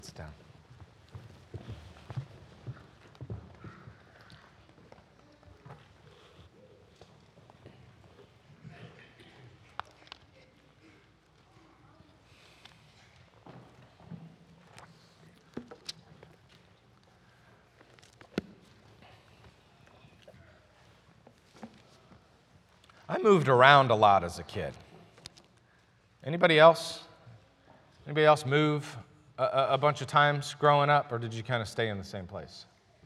Sit down. I moved around a lot as a kid. Anybody else? Anybody else move a bunch of times growing up, or did you kind of stay in the same place?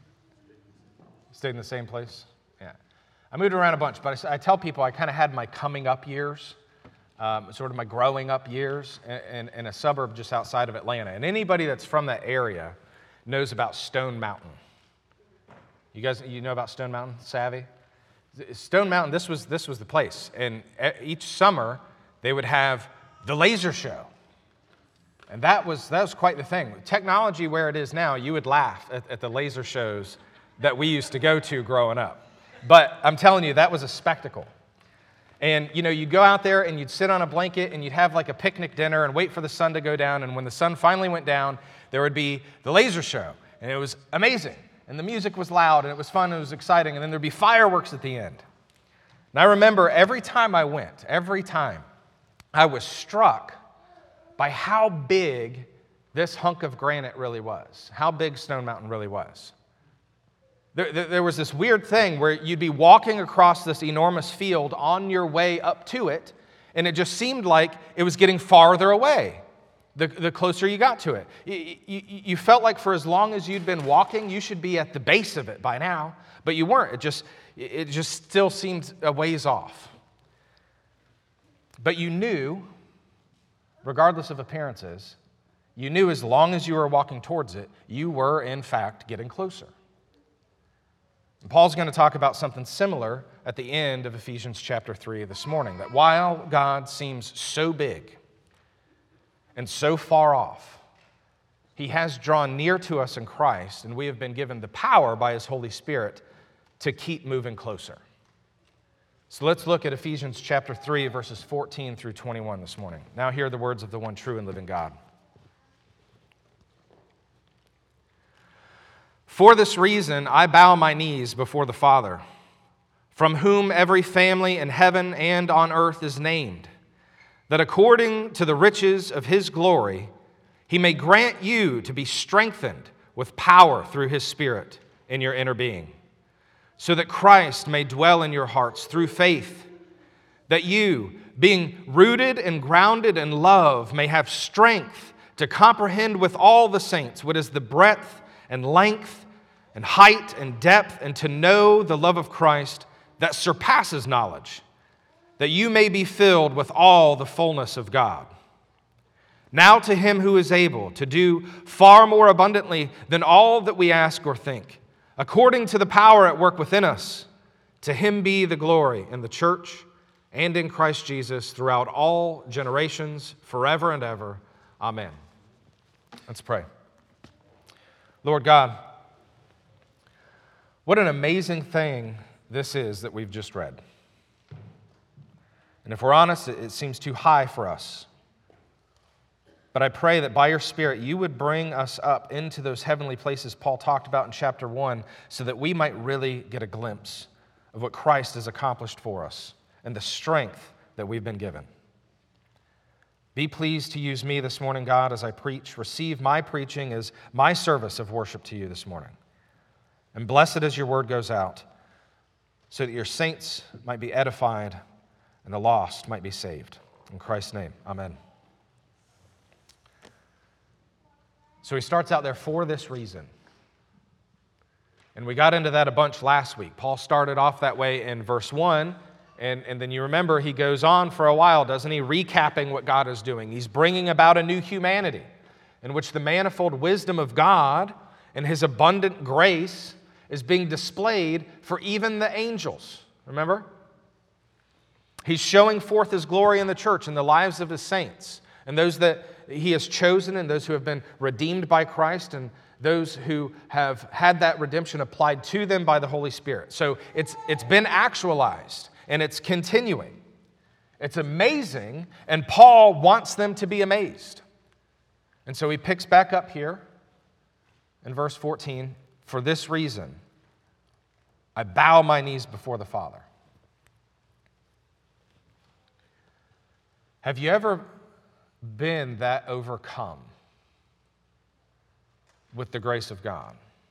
Stayed in the same place? Yeah. I moved around a bunch, but I tell people I kind of had my coming up years, sort of my growing up years in a suburb just outside of Atlanta. And anybody that's from that area knows about Stone Mountain. You guys, you know about Stone Mountain? Savvy? Stone Mountain, this was the place. And each summer, they would have the laser show. And that was quite the thing. Technology where it is now, you would laugh at the laser shows that we used to go to growing up. But I'm telling you, that was a spectacle. And, you know, you'd go out there and you'd sit on a blanket and you'd have like a picnic dinner and wait for the sun to go down. And when the sun finally went down, there would be the laser show. And it was amazing. And the music was loud, and it was fun, and it was exciting, and then there'd be fireworks at the end. And I remember every time I went, I was struck by how big this hunk of granite really was, how big Stone Mountain really was. There was this weird thing where you'd be walking across this enormous field on your way up to it, and it just seemed like it was getting farther away the closer you got to it. You felt like for as long as you'd been walking, you should be at the base of it by now, but you weren't. It just still seemed a ways off. But you knew, regardless of appearances, you knew as long as you were walking towards it, you were, in fact, getting closer. And Paul's going to talk about something similar at the end of Ephesians chapter 3 this morning, that while God seems so big and so far off, He has drawn near to us in Christ, and we have been given the power by His Holy Spirit to keep moving closer. So let's look at Ephesians chapter 3, verses 14 through 21 this morning. Now hear the words of the one true and living God. For this reason, I bow my knees before the Father, from whom every family in heaven and on earth is named, that according to the riches of His glory, He may grant you to be strengthened with power through His Spirit in your inner being, so that Christ may dwell in your hearts through faith, that you, being rooted and grounded in love, may have strength to comprehend with all the saints what is the breadth and length and height and depth, and to know the love of Christ that surpasses knowledge, that you may be filled with all the fullness of God. Now to Him who is able to do far more abundantly than all that we ask or think, according to the power at work within us, to Him be the glory in the church and in Christ Jesus throughout all generations, forever and ever. Amen. Let's pray. Lord God, what an amazing thing this is that we've just read. And if we're honest, it seems too high for us. But I pray that by your Spirit, you would bring us up into those heavenly places Paul talked about in chapter 1, so that we might really get a glimpse of what Christ has accomplished for us and the strength that we've been given. Be pleased to use me this morning, God, as I preach. Receive my preaching as my service of worship to you this morning. And bless it as your word goes out, so that your saints might be edified and the lost might be saved. In Christ's name, amen. So he starts out there, for this reason. And we got into that a bunch last week. Paul started off that way in verse 1, and then you remember he goes on for a while, doesn't he, recapping what God is doing. He's bringing about a new humanity in which the manifold wisdom of God and His abundant grace is being displayed for even the angels. Remember? He's showing forth His glory in the church and the lives of His saints, and those that He has chosen, and those who have been redeemed by Christ, and those who have had that redemption applied to them by the Holy Spirit. So it's been actualized, and it's continuing. It's amazing, and Paul wants them to be amazed. And so he picks back up here in verse 14, for this reason, I bow my knees before the Father. Have you ever been that overcome with the grace of God?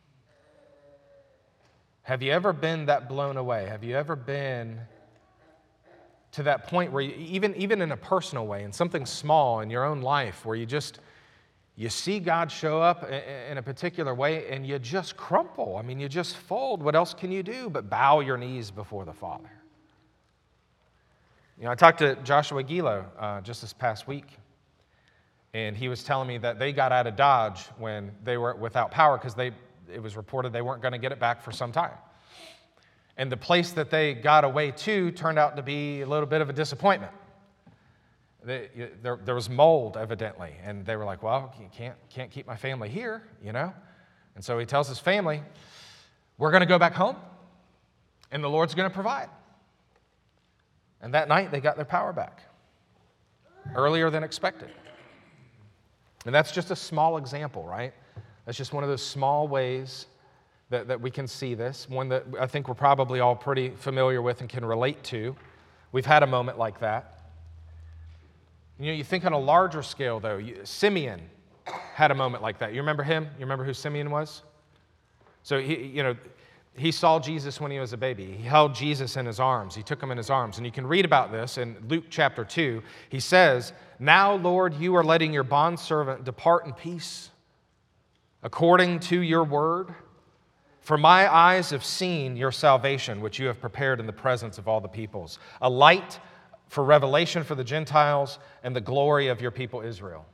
Have you ever been that blown away? Have you ever been to that point where even in a personal way, in something small in your own life, where you see God show up in a particular way and you just crumple? I mean, you just fold. What else can you do but bow your knees before the Father? You know, I talked to Joshua Gilo just this past week, and he was telling me that they got out of Dodge when they were without power because it was reported they weren't going to get it back for some time. And the place that they got away to turned out to be a little bit of a disappointment. There was mold, evidently, and they were like, well, you can't keep my family here, you know? And so he tells his family, we're going to go back home, and the Lord's going to provide. And that night, they got their power back, earlier than expected. And that's just a small example, right? That's just one of those small ways that we can see this, one that I think we're probably all pretty familiar with and can relate to. We've had a moment like that. You know, you think on a larger scale, though, Simeon had a moment like that. You remember him? You remember who Simeon was? So, he saw Jesus when he was a baby. He held Jesus in his arms. He took him in his arms. And you can read about this in Luke chapter 2. He says, now, Lord, you are letting your bondservant depart in peace according to your word. For my eyes have seen your salvation, which you have prepared in the presence of all the peoples, a light for revelation for the Gentiles and the glory of your people Israel.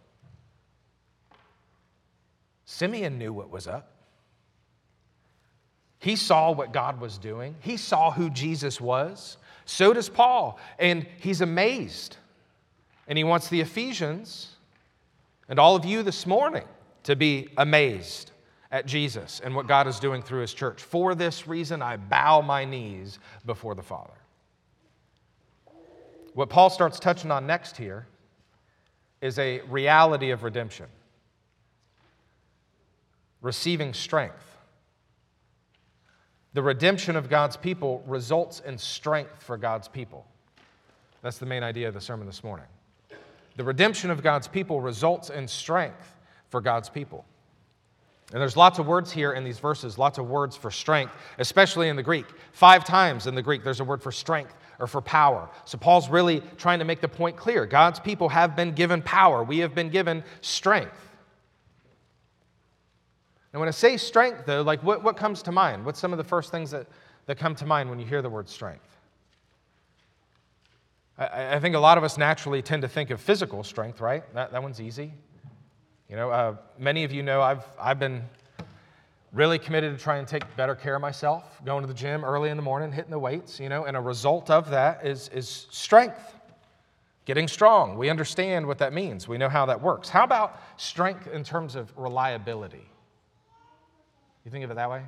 Simeon knew what was up. He saw what God was doing. He saw who Jesus was. So does Paul. And he's amazed. And he wants the Ephesians and all of you this morning to be amazed at Jesus and what God is doing through his church. For this reason, I bow my knees before the Father. What Paul starts touching on next here is a reality of redemption. Receiving strength. The redemption of God's people results in strength for God's people. That's the main idea of the sermon this morning. The redemption of God's people results in strength for God's people. And there's lots of words here in these verses, lots of words for strength, especially in the Greek. 5 times in the Greek there's a word for strength or for power. So Paul's really trying to make the point clear. God's people have been given power. We have been given strength. And when I say strength, though, like what comes to mind? What's some of the first things that come to mind when you hear the word strength? I think a lot of us naturally tend to think of physical strength, right? That one's easy. You know, many of you know I've been really committed to try and take better care of myself, going to the gym early in the morning, hitting the weights, you know, and a result of that is strength, getting strong. We understand what that means. We know how that works. How about strength in terms of reliability? You think of it that way?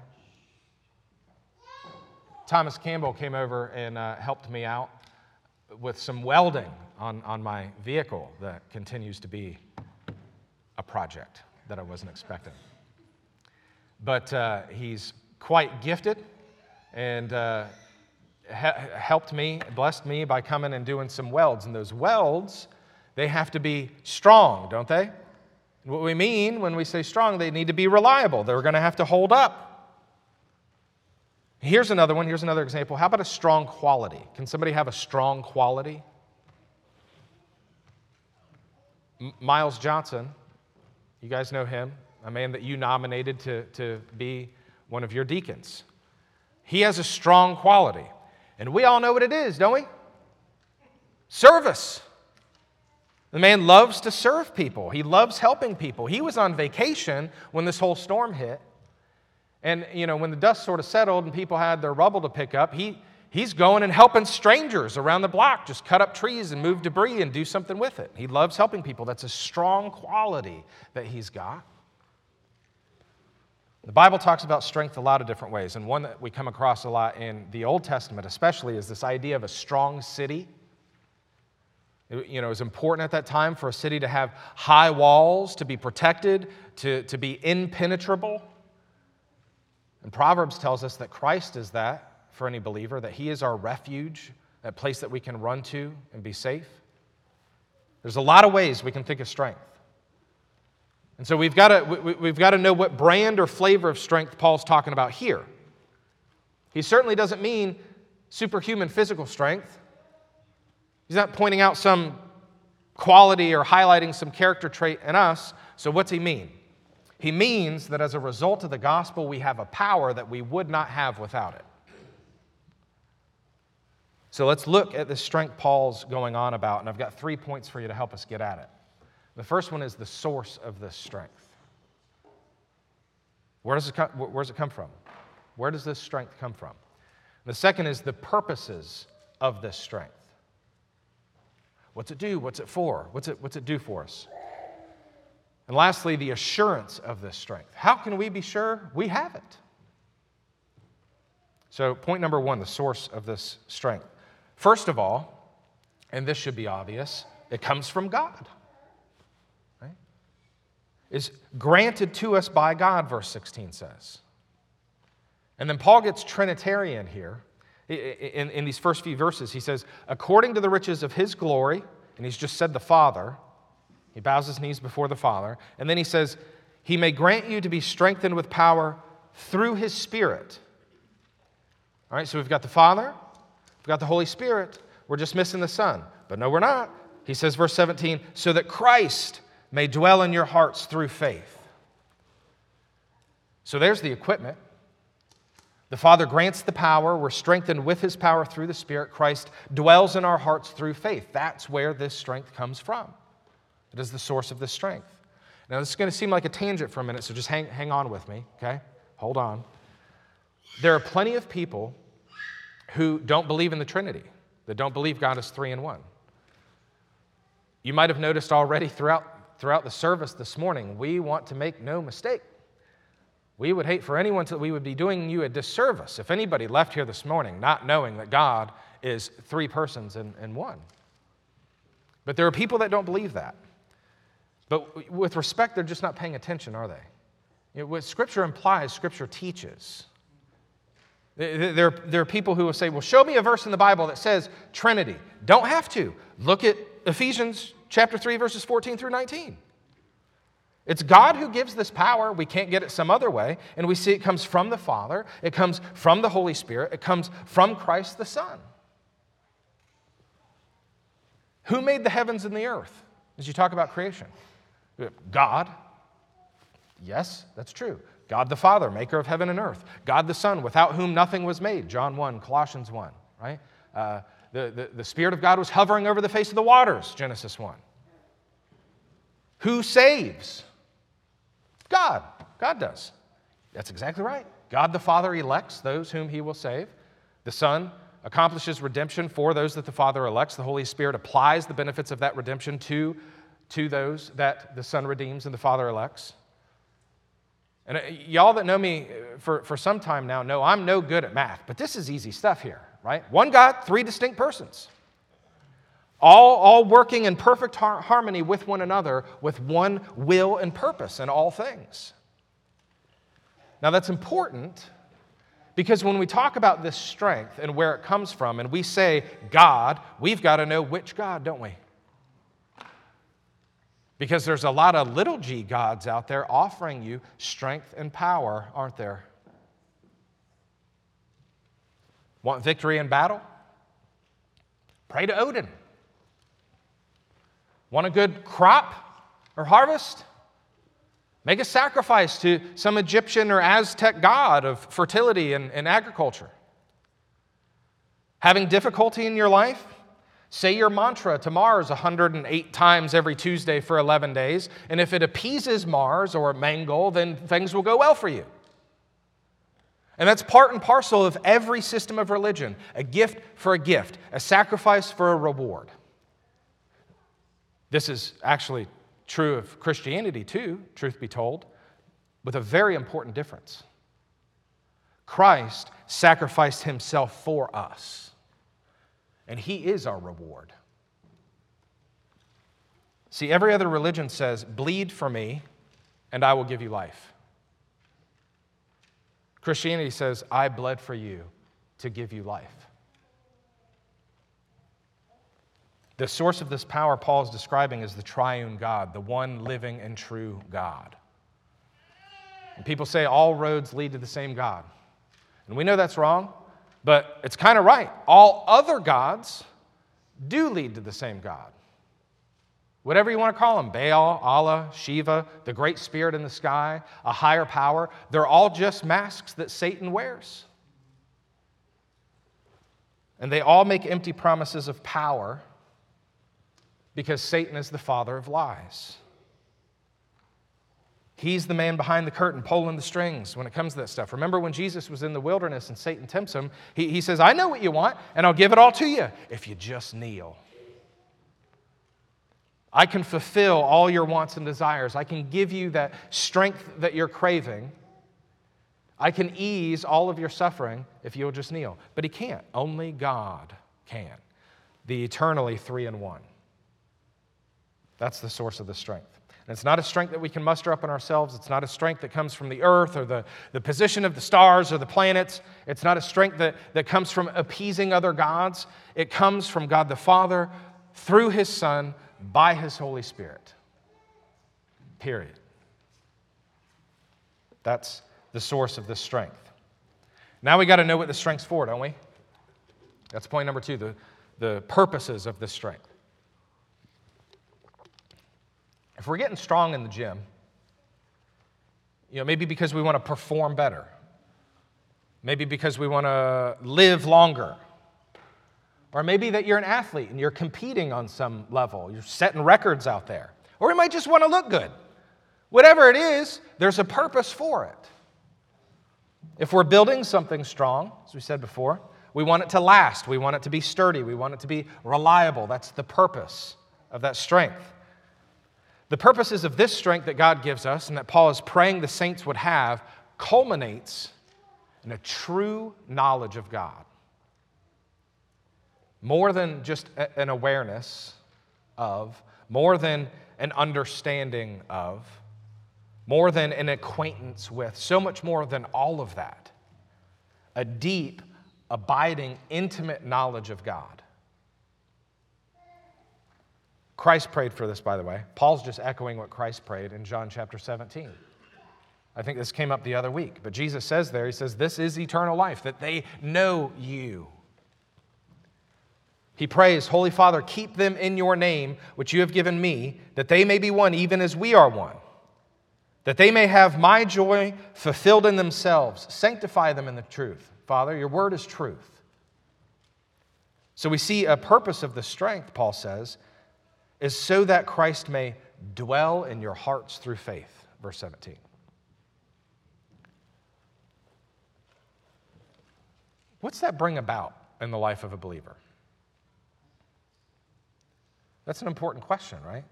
Thomas Campbell came over and helped me out with some welding on my vehicle that continues to be a project that I wasn't expecting. But he's quite gifted and helped me, blessed me by coming and doing some welds. And those welds, they have to be strong, don't they? What we mean when we say strong, they need to be reliable. They're going to have to hold up. Here's another one. Here's another example. How about a strong quality? Can somebody have a strong quality? Miles Johnson, you guys know him, a man that you nominated to be one of your deacons. He has a strong quality. And we all know what it is, don't we? Service. The man loves to serve people. He loves helping people. He was on vacation when this whole storm hit. And, you know, when the dust sort of settled and people had their rubble to pick up, he's going and helping strangers around the block just cut up trees and move debris and do something with it. He loves helping people. That's a strong quality that he's got. The Bible talks about strength a lot of different ways, and one that we come across a lot in the Old Testament especially is this idea of a strong city. It was important at that time for a city to have high walls, to be protected, to be impenetrable. And Proverbs tells us that Christ is that for any believer, that he is our refuge, that place that we can run to and be safe. There's a lot of ways we can think of strength. And so we've got to know what brand or flavor of strength Paul's talking about here. He certainly doesn't mean superhuman physical strength. He's not pointing out some quality or highlighting some character trait in us. So what's he mean? He means that as a result of the gospel, we have a power that we would not have without it. So let's look at the strength Paul's going on about, and I've got 3 points for you to help us get at it. The first one is the source of this strength. Where does it come from? Where does this strength come from? The second is the purposes of this strength. What's it do? What's it for? What's it do for us? And lastly, the assurance of this strength. How can we be sure we have it? So point number one, the source of this strength. First of all, and this should be obvious, it comes from God. Right? It's granted to us by God, verse 16 says. And then Paul gets Trinitarian here. In these first few verses, he says, according to the riches of his glory, and he's just said the Father, he bows his knees before the Father, and then he says, he may grant you to be strengthened with power through his Spirit. All right, so we've got the Father, we've got the Holy Spirit, we're just missing the Son. But no, we're not. He says, verse 17, so that Christ may dwell in your hearts through faith. So there's the equipment. The Father grants the power. We're strengthened with his power through the Spirit. Christ dwells in our hearts through faith. That's where this strength comes from. It is the source of this strength. Now, this is going to seem like a tangent for a minute, so just hang on with me, okay? Hold on. There are plenty of people who don't believe in the Trinity, that don't believe God is three in one. You might have noticed already throughout the service this morning, we want to make no mistake. We would hate for anyone we would be doing you a disservice if anybody left here this morning not knowing that God is three persons in one. But there are people that don't believe that. But with respect, they're just not paying attention, are they? What Scripture implies, Scripture teaches. There are people who will say, well, show me a verse in the Bible that says Trinity. Don't have to. Look at Ephesians chapter 3, verses 14 through 19. It's God who gives this power. We can't get it some other way. And we see it comes from the Father. It comes from the Holy Spirit. It comes from Christ the Son. Who made the heavens and the earth as you talk about creation? God. Yes, that's true. God the Father, maker of heaven and earth. God the Son, without whom nothing was made. John 1, Colossians 1, right? The Spirit of God was hovering over the face of the waters, Genesis 1. Who saves? God. God does. That's exactly right. God the Father elects those whom he will save. The Son accomplishes redemption for those that the Father elects. The Holy Spirit applies the benefits of that redemption to those that the Son redeems and the Father elects. And y'all that know me for some time now know I'm no good at math, but this is easy stuff here, right? One God, three distinct persons. All working in perfect harmony with one another, with one will and purpose in all things. Now that's important because when we talk about this strength and where it comes from, and we say God, we've got to know which God, don't we? Because there's a lot of little g gods out there offering you strength and power, aren't there? Want victory in battle? Pray to Odin. Want a good crop or harvest? Make a sacrifice to some Egyptian or Aztec god of fertility and agriculture. Having difficulty in your life? Say your mantra to Mars 108 times every Tuesday for 11 days, and if it appeases Mars or Mangol, then things will go well for you. And that's part and parcel of every system of religion, a gift for a gift, a sacrifice for a reward. This is actually true of Christianity too, truth be told, with a very important difference. Christ sacrificed himself for us, and he is our reward. See, every other religion says, bleed for me, and I will give you life. Christianity says, I bled for you to give you life. The source of this power Paul is describing is the triune God, the one living and true God. And people say all roads lead to the same God. And we know that's wrong, but it's kind of right. All other gods do lead to the same God. Whatever you want to call them, Baal, Allah, Shiva, the great spirit in the sky, a higher power, they're all just masks that Satan wears. And they all make empty promises of power because Satan is the father of lies. He's the man behind the curtain pulling the strings when it comes to that stuff. Remember when Jesus was in the wilderness and Satan tempts him, he says, I know what you want, and I'll give it all to you if you just kneel. I can fulfill all your wants and desires. I can give you that strength that you're craving. I can ease all of your suffering if you'll just kneel. But he can't. Only God can. The eternally three in one. That's the source of the strength. And it's not a strength that we can muster up in ourselves. It's not a strength that comes from the earth or the position of the stars or the planets. It's not a strength that comes from appeasing other gods. It comes from God the Father through His Son by His Holy Spirit. Period. That's the source of this strength. Now we got to know what the strength's for, don't we? That's point number 2, the purposes of this strength. If we're getting strong in the gym, maybe because we want to perform better, maybe because we want to live longer, or maybe that you're an athlete and you're competing on some level, you're setting records out there, or you might just want to look good. Whatever it is, there's a purpose for it. If we're building something strong, as we said before, we want it to last, we want it to be sturdy, we want it to be reliable. That's the purpose of that strength. The purposes of this strength that God gives us and that Paul is praying the saints would have culminates in a true knowledge of God. More than just an awareness of, more than an understanding of, more than an acquaintance with, so much more than all of that. A deep, abiding, intimate knowledge of God. Christ prayed for this, by the way. Paul's just echoing what Christ prayed in John chapter 17. I think this came up the other week. But Jesus says there, He says, this is eternal life, that they know you. He prays, Holy Father, keep them in your name, which you have given me, that they may be one, even as we are one. That they may have my joy fulfilled in themselves. Sanctify them in the truth. Father, your word is truth. So we see a purpose of the strength, Paul says, is so that Christ may dwell in your hearts through faith. Verse 17. What's that bring about in the life of a believer? That's an important question, right?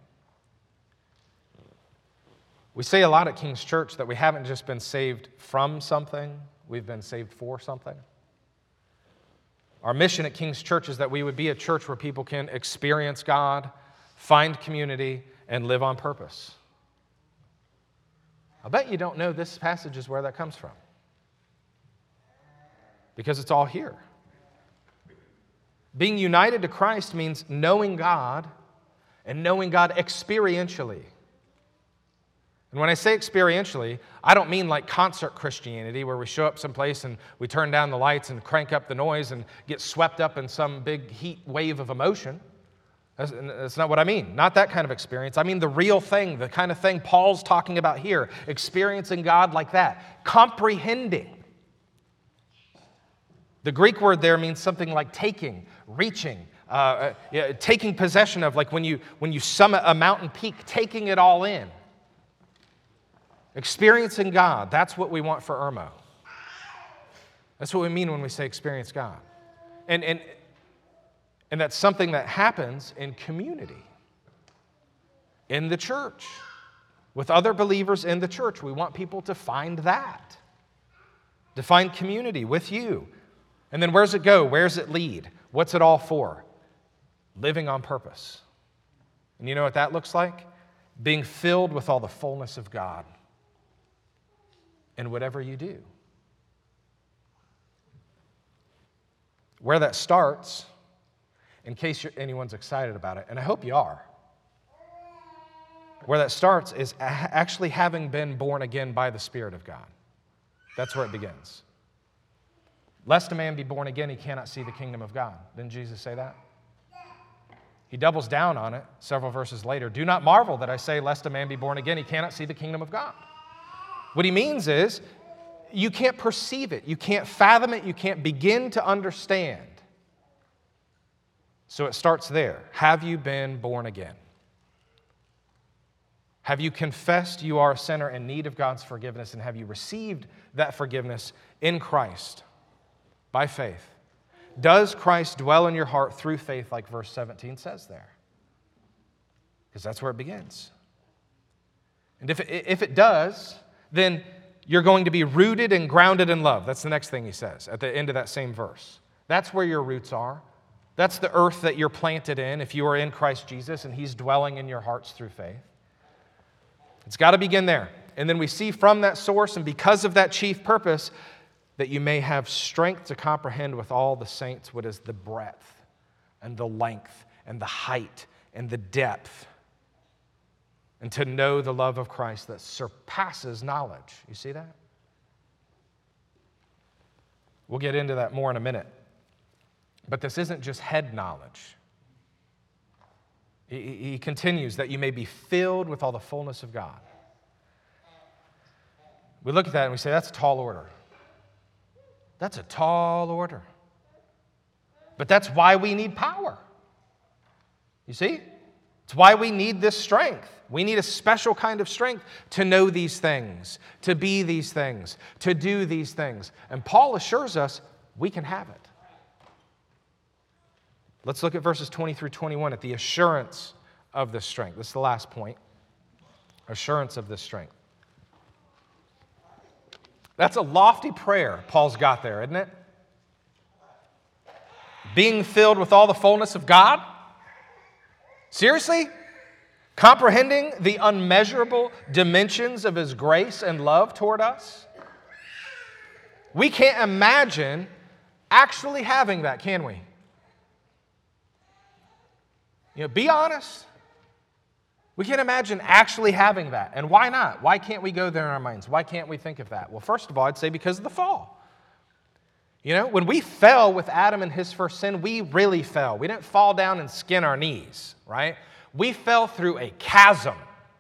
We say a lot at King's Church that we haven't just been saved from something, we've been saved for something. Our mission at King's Church is that we would be a church where people can experience God, find community, and live on purpose. I bet you don't know this passage is where that comes from. Because it's all here. Being united to Christ means knowing God and knowing God experientially. And when I say experientially, I don't mean like concert Christianity where we show up someplace and we turn down the lights and crank up the noise and get swept up in some big heat wave of emotion. That's not what I mean. Not that kind of experience. I mean the real thing, the kind of thing Paul's talking about here. Experiencing God like that. Comprehending. The Greek word there means something like taking, reaching, taking possession of, like when you summit a mountain peak, taking it all in. Experiencing God, that's what we want for Irmo. That's what we mean when we say experience God. And that's something that happens in community, in the church, with other believers in the church. We want people to find that, to find community with you. And then where's it go? Where's it lead? What's it all for? Living on purpose. And you know what that looks like? Being filled with all the fullness of God in whatever you do. Where that starts, in case anyone's excited about it, and I hope you are, where that starts is actually having been born again by the Spirit of God. That's where it begins. Lest a man be born again, he cannot see the kingdom of God. Didn't Jesus say that? He doubles down on it several verses later. Do not marvel that I say, lest a man be born again, he cannot see the kingdom of God. What he means is, you can't perceive it, you can't fathom it, you can't begin to understand. So it starts there. Have you been born again? Have you confessed you are a sinner in need of God's forgiveness, and have you received that forgiveness in Christ by faith? Does Christ dwell in your heart through faith, like verse 17 says there? Because that's where it begins. And if it does, then you're going to be rooted and grounded in love. That's the next thing he says at the end of that same verse. That's where your roots are. That's the earth that you're planted in if you are in Christ Jesus and He's dwelling in your hearts through faith. It's got to begin there. And then we see from that source and because of that chief purpose that you may have strength to comprehend with all the saints what is the breadth and the length and the height and the depth, and to know the love of Christ that surpasses knowledge. You see that? We'll get into that more in a minute. But this isn't just head knowledge. He continues that you may be filled with all the fullness of God. We look at that and we say, that's a tall order. That's a tall order. But that's why we need power. You see? It's why we need this strength. We need a special kind of strength to know these things, to be these things, to do these things. And Paul assures us we can have it. Let's look at verses 20 through 21 at the assurance of this strength. This is the last point. Assurance of this strength. That's a lofty prayer Paul's got there, isn't it? Being filled with all the fullness of God? Seriously? Comprehending the unmeasurable dimensions of His grace and love toward us? We can't imagine actually having that, can we? Be honest. We can't imagine actually having that. And why not? Why can't we go there in our minds? Why can't we think of that? Well, first of all, I'd say because of the fall. When we fell with Adam and his first sin, we really fell. We didn't fall down and skin our knees, right? We fell through a chasm,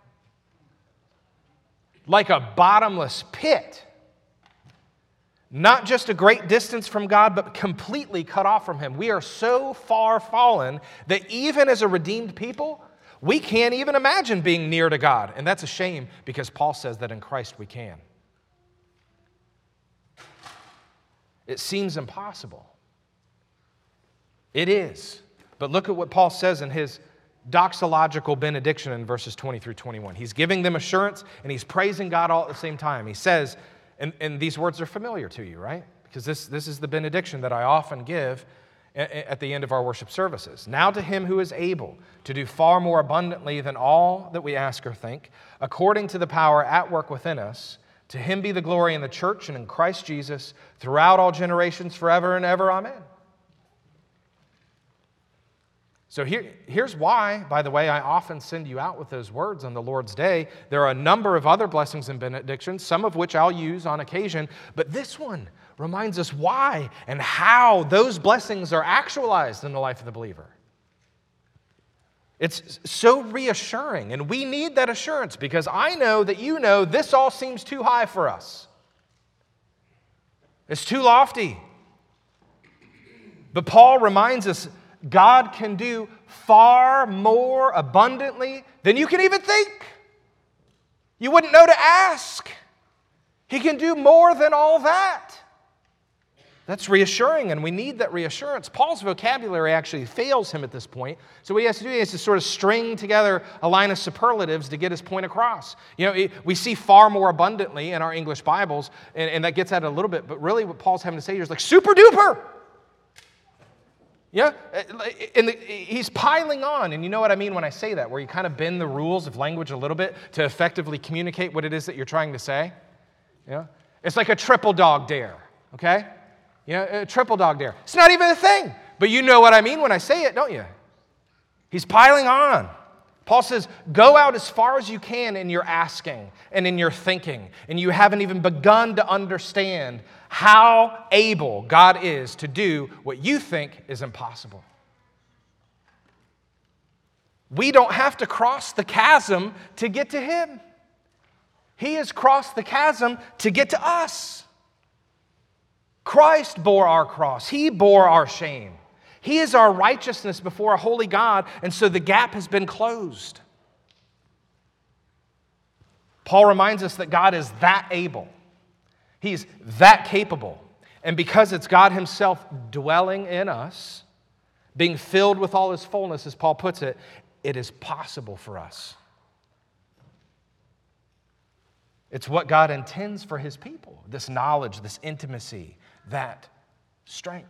like a bottomless pit. Not just a great distance from God, but completely cut off from Him. We are so far fallen that even as a redeemed people, we can't even imagine being near to God. And that's a shame because Paul says that in Christ we can. It seems impossible. It is. But look at what Paul says in his doxological benediction in verses 20 through 21. He's giving them assurance and he's praising God all at the same time. He says, and these words are familiar to you, right? Because this is the benediction that I often give at the end of our worship services. Now to Him who is able to do far more abundantly than all that we ask or think, according to the power at work within us, to Him be the glory in the church and in Christ Jesus throughout all generations, forever and ever. Amen. So here's why, by the way, I often send you out with those words on the Lord's Day. There are a number of other blessings and benedictions, some of which I'll use on occasion, but this one reminds us why and how those blessings are actualized in the life of the believer. It's so reassuring, and we need that assurance because I know that you know this all seems too high for us. It's too lofty. But Paul reminds us God can do far more abundantly than you can even think. You wouldn't know to ask. He can do more than all that. That's reassuring, and we need that reassurance. Paul's vocabulary actually fails him at this point. So what he has to do is to sort of string together a line of superlatives to get his point across. We see far more abundantly in our English Bibles, and that gets at it a little bit, but really what Paul's having to say here is like super duper. Yeah, he's piling on, and you know what I mean when I say that, where you kind of bend the rules of language a little bit to effectively communicate what it is that you're trying to say. Yeah, it's like a triple dog dare, okay? You know, a triple dog dare. It's not even a thing, but you know what I mean when I say it, don't you? He's piling on. Paul says, go out as far as you can in your asking and in your thinking, and you haven't even begun to understand how able God is to do what you think is impossible. We don't have to cross the chasm to get to Him. He has crossed the chasm to get to us. Christ bore our cross. He bore our shame. He is our righteousness before a holy God, and so the gap has been closed. Paul reminds us that God is that able. He's that capable. And because it's God Himself dwelling in us, being filled with all His fullness, as Paul puts it, it is possible for us. It's what God intends for His people, this knowledge, this intimacy, that strength.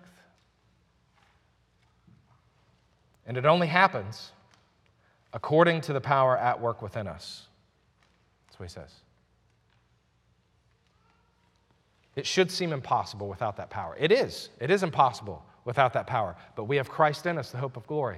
And it only happens according to the power at work within us. That's what he says. It should seem impossible without that power. It is. It is impossible without that power. But we have Christ in us, the hope of glory.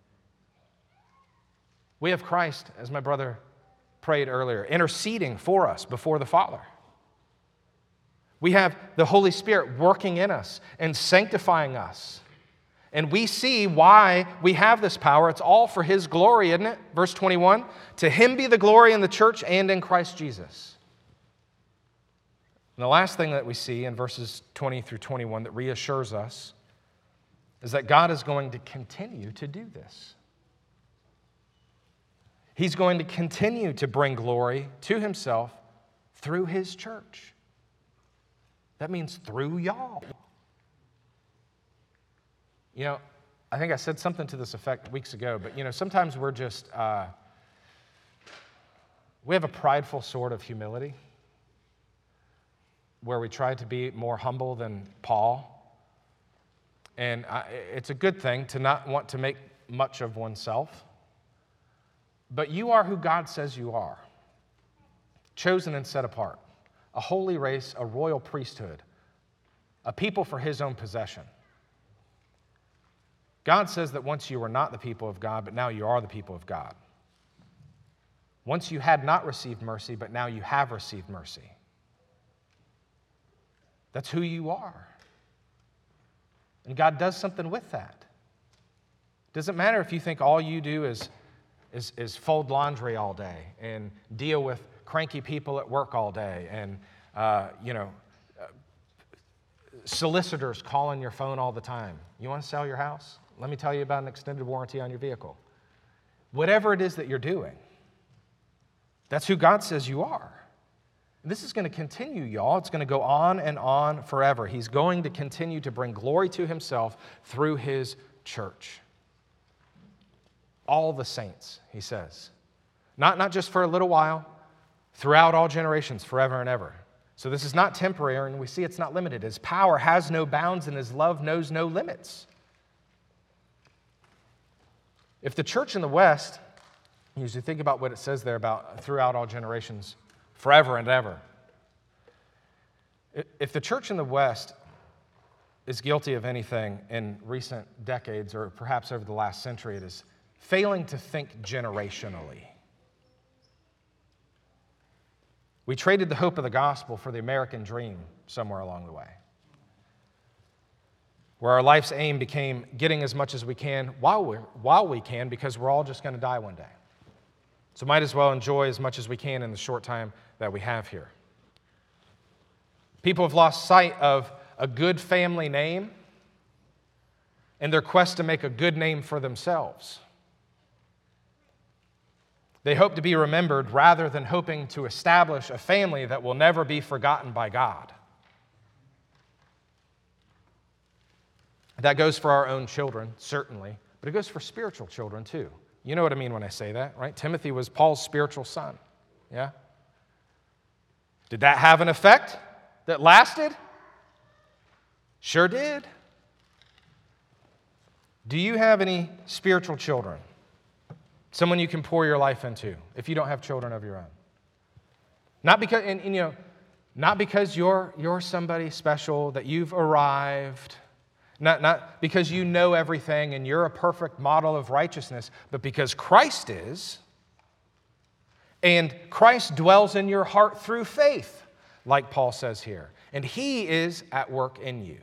We have Christ, as my brother prayed earlier, interceding for us before the Father. We have the Holy Spirit working in us and sanctifying us. And we see why we have this power. It's all for His glory, isn't it? Verse 21, to Him be the glory in the church and in Christ Jesus. And the last thing that we see in verses 20 through 21 that reassures us is that God is going to continue to do this. He's going to continue to bring glory to Himself through His church. That means through y'all. You know, I think I said something to this effect weeks ago, but, you know, sometimes we're just, we have a prideful sort of humility where we try to be more humble than Paul. And it's a good thing to not want to make much of oneself. But you are who God says you are, chosen and set apart, a holy race, a royal priesthood, a people for His own possession. God says that once you were not the people of God, but now you are the people of God. Once you had not received mercy, but now you have received mercy. That's who you are. And God does something with that. It doesn't matter if you think all you do is fold laundry all day and deal with cranky people at work all day and, solicitors calling your phone all the time. You want to sell your house? Let me tell you about an extended warranty on your vehicle. Whatever it is that you're doing, that's who God says you are. And this is going to continue, y'all. It's going to go on forever. He's going to continue to bring glory to Himself through His church. All the saints, He says. Not just for a little while, throughout all generations, forever and ever. So this is not temporary, and we see it's not limited. His power has no bounds, and His love knows no limits. If the church in the West, you usually think about what it says there about throughout all generations, forever and ever. If the church in the West is guilty of anything in recent decades, or perhaps over the last century, it is failing to think generationally. We traded the hope of the gospel for the American dream somewhere along the way, where our life's aim became getting as much as we can while we can, because we're all just going to die one day. So might as well enjoy as much as we can in the short time that we have here. People have lost sight of a good family name in their quest to make a good name for themselves. They hope to be remembered rather than hoping to establish a family that will never be forgotten by God. That goes for our own children, certainly, but it goes for spiritual children too. You know what I mean when I say that, right? Timothy was Paul's spiritual son, yeah? Did that have an effect that lasted? Sure did. Do you have any spiritual children? Someone you can pour your life into if you don't have children of your own. Not because, not because you're somebody special, that you've arrived, not because you know everything and you're a perfect model of righteousness, but because Christ is, and Christ dwells in your heart through faith, like Paul says here, and He is at work in you.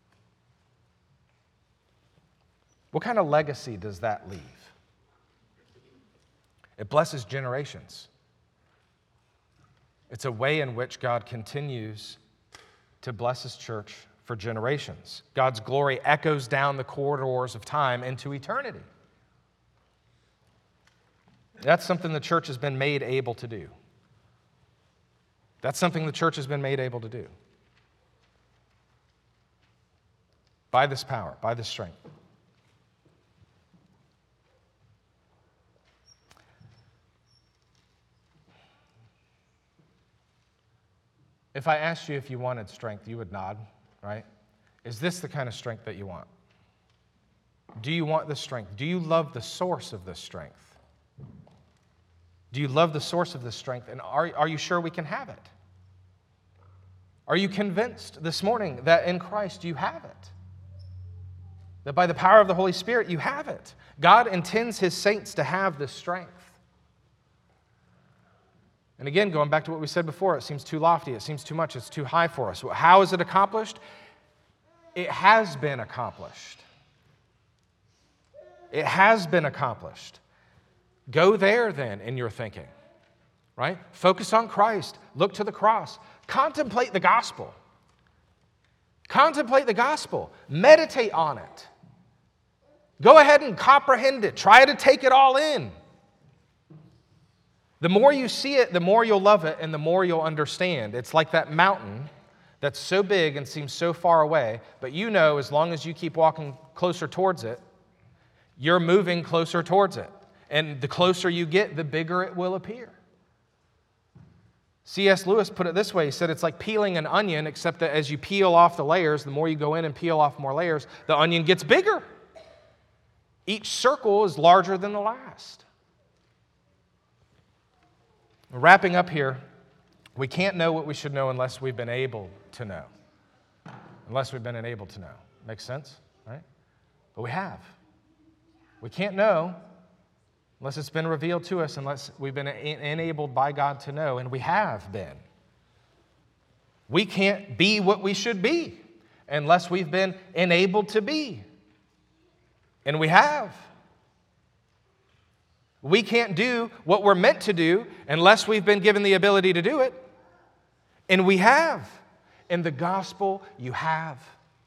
What kind of legacy does that leave? It blesses generations. It's a way in which God continues to bless His church for generations. God's glory echoes down the corridors of time into eternity. That's something the church has been made able to do. That's something the church has been made able to do. By this power, by this strength. If I asked you if you wanted strength, you would nod, right? Is this the kind of strength that you want? Do you want this strength? Do you love the source of this strength? Do you love the source of this strength? And are you sure we can have it? Are you convinced this morning that in Christ you have it? That by the power of the Holy Spirit you have it? God intends His saints to have this strength. And again, going back to what we said before, it seems too lofty, it seems too much, it's too high for us. How is it accomplished? It has been accomplished. It has been accomplished. Go there then in your thinking, right? Focus on Christ. Look to the cross. Contemplate the gospel. Contemplate the gospel. Meditate on it. Go ahead and comprehend it. Try to take it all in. The more you see it, the more you'll love it, and the more you'll understand. It's like that mountain that's so big and seems so far away, but you know as long as you keep walking closer towards it, you're moving closer towards it. And the closer you get, the bigger it will appear. C.S. Lewis put it this way. He said it's like peeling an onion, except that as you peel off the layers, the more you go in and peel off more layers, the onion gets bigger. Each circle is larger than the last. Wrapping up here, we can't know what we should know unless we've been able to know. Unless we've been enabled to know. Makes sense, right? But we have. We can't know unless it's been revealed to us, unless we've been enabled by God to know, and we have been. We can't be what we should be unless we've been enabled to be. And we have. We can't do what we're meant to do unless we've been given the ability to do it. And we have. In the gospel, you have.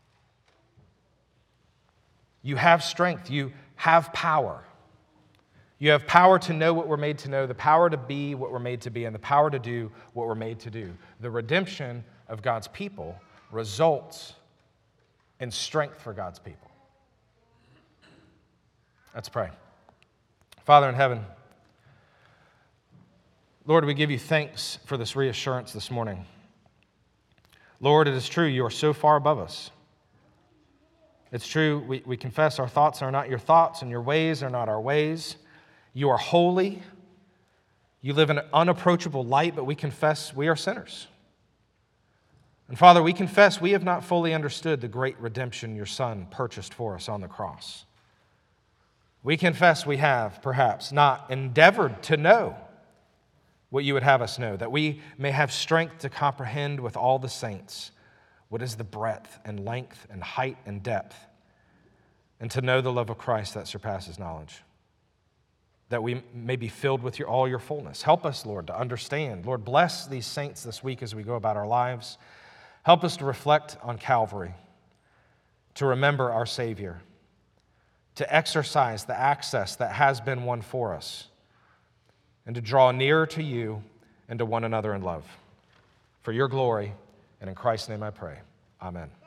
You have strength. You have power. You have power to know what we're made to know, the power to be what we're made to be, and the power to do what we're made to do. The redemption of God's people results in strength for God's people. Let's pray. Father in heaven, Lord, we give you thanks for this reassurance this morning. Lord, it is true, you are so far above us. It's true, we confess our thoughts are not your thoughts, and your ways are not our ways. You are holy. You live in an unapproachable light, but we confess we are sinners. And Father, we confess we have not fully understood the great redemption your Son purchased for us on the cross. We confess we have, perhaps, not endeavored to know what you would have us know, that we may have strength to comprehend with all the saints what is the breadth and length and height and depth, and to know the love of Christ that surpasses knowledge, that we may be filled with all your fullness. Help us, Lord, to understand. Lord, bless these saints this week as we go about our lives. Help us to reflect on Calvary, to remember our Savior, to exercise the access that has been won for us, and to draw nearer to you and to one another in love. For your glory, and in Christ's name I pray. Amen.